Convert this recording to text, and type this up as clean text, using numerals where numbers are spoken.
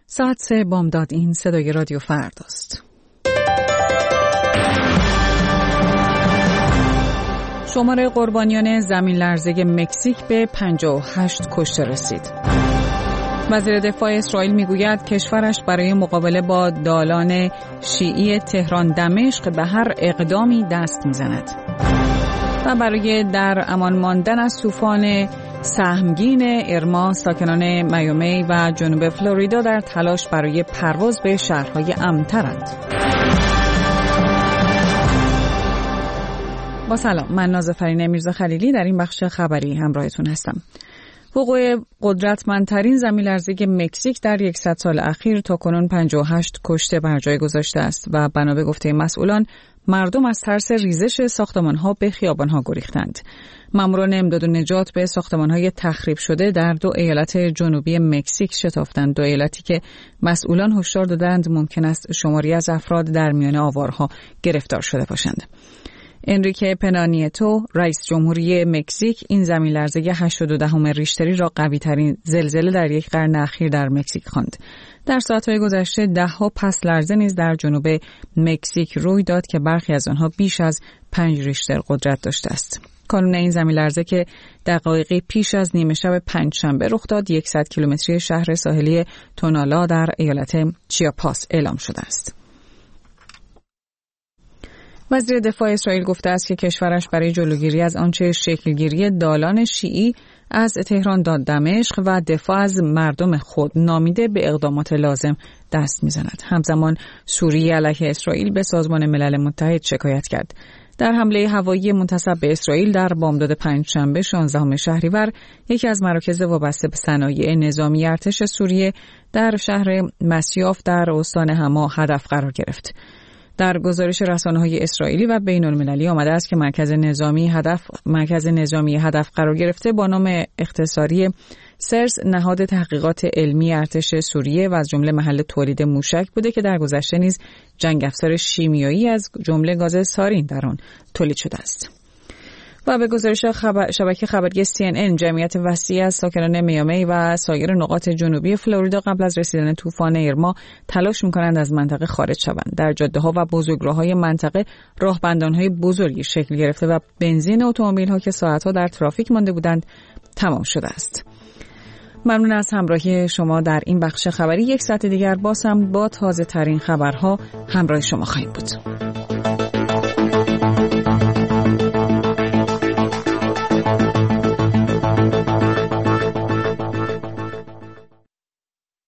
ساعت 3 بامداد. این صدای رادیو فرداست. شمار قربانیان زمین لرزه مکزیک به 58 کشته رسید. وزیر دفاع اسرائیل میگوید کشورش برای مقابله با دالان شیعی تهران دمشق به هر اقدامی دست میزند. و برای در امان ماندن از طوفان سهمگین ارما، ساکنان میامی و جنوب فلوریدا در تلاش برای پرواز به شهرهای امن‌ترند. با سلام، من نازفرین میرزا خلیلی در این بخش خبری همراهتون هستم. وقوع قدرتمندترین زمین‌لرزه مکزیک در 100 سال اخیر تاکنون 58 کشته بر جای گذاشته است و بنا به گفته مسئولان مردم از ترس ریزش ساختمان‌ها به خیابان‌ها گریختند. ماموران امداد و نجات به ساختمان‌های تخریب شده در 2 ایالت جنوبی مکزیک شتافتند، 2 ایالتی که مسئولان هشدار دادند ممکن است شماری از افراد در میان آوارها گرفتار شده باشند. انریکه پنا نیتو، رئیس جمهوری مکزیک، این زمین‌لرزه 8.2 ریشتری را قوی‌ترین زلزله در یک قرن اخیر در مکزیک خواند. در ساعت‌های گذشته 10 پس لرزه نیز در جنوب مکزیک روی داد که برخی از آنها بیش از 5 ریشتر قدرت داشته است. کانون این زمین‌لرزه که دقایقی پیش از نیمه شب پنجشنبه رخ داد 100 کیلومتری شهر ساحلی تونالا در ایالت چیاپاس اعلام شده است. وزیر دفاع اسرائیل گفته است که کشورش برای جلوگیری از آنچه شکلگیری دالان شیعی از تهران تا دمشق و دفاع از مردم خود نامیده به اقدامات لازم دست می‌زند. همزمان سوریه علیه اسرائیل به سازمان ملل متحد شکایت کرد. در حمله هوایی منتسب به اسرائیل در بامداد پنجشنبه 16 شهریور، یکی از مراکز وابسته به صنایع نظامی ارتش سوریه در شهر مسیاف در استان حما هدف قرار گرفت. در گزارش رسانه‌های اسرائیلی و بین‌المللی آمده است که مرکز نظامی هدف قرار گرفته با نام اختصاری سرس نهاد تحقیقات علمی ارتش سوریه و از جمله محل تولید موشک بوده که در گذشته نیز جنگ افزار شیمیایی از جمله گاز سارین در آن تولید شده است. و به گزارش شبکه خبری CNN، جمعیت وسیعی از ساکنان میامی و سایر نقاط جنوبی فلوریدا قبل از رسیدن طوفان ارما تلاش می‌کنند از منطقه خارج شوند. در جاده‌ها و بزرگراه‌های منطقه راهبندان‌های بزرگی شکل گرفته و بنزین اتومبیل‌ها که ساعت‌ها در ترافیک مانده بودند تمام شده است. ممنون از همراهی شما در این بخش خبری. 1 ساعت دیگر باز هم با تازه‌ترین خبرها همراه شما خواهیم بود.